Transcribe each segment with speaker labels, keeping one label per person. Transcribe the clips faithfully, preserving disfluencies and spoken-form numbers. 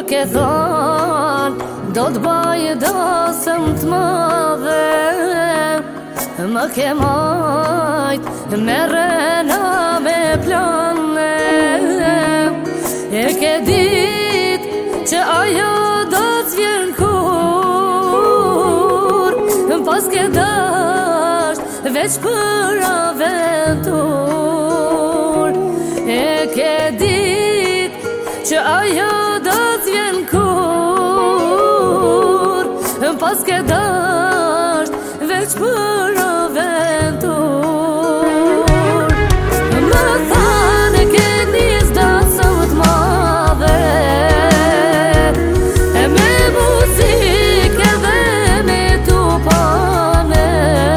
Speaker 1: ke thonë do t'baj dasëm t'madhe, më ke majt me rena me plane. E ke dit që ajo do t'vjen kur, pas ke dasht veç për aventur. E ke dit që ajo do t'vjen kur, pas ke dasht veç për aventur. Më thane ke njës dasëm t'madhe, e me muzike dhe me tupane.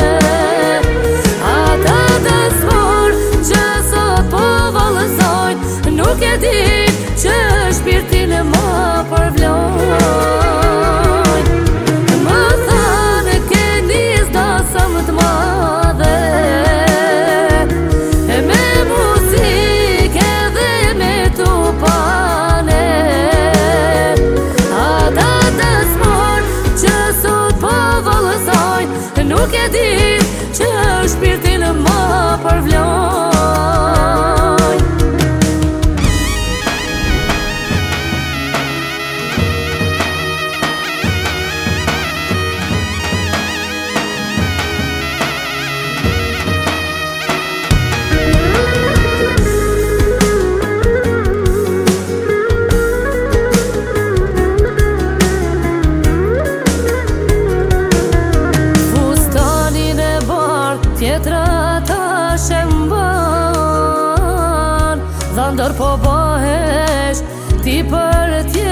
Speaker 1: Ata dasmor që sot po vallëzojnë, nuk e din që shpirtin e ma përvlojnë. Më thane ke njës dasëm t'madhe, e me muzike dhe me tupane. Ata dasmor që sot po vallëzojnë, nuk e din që shpirtin e ma përvlojnë. Tjetra ta shemban, dha ndër po bëhesh ti për tjetra.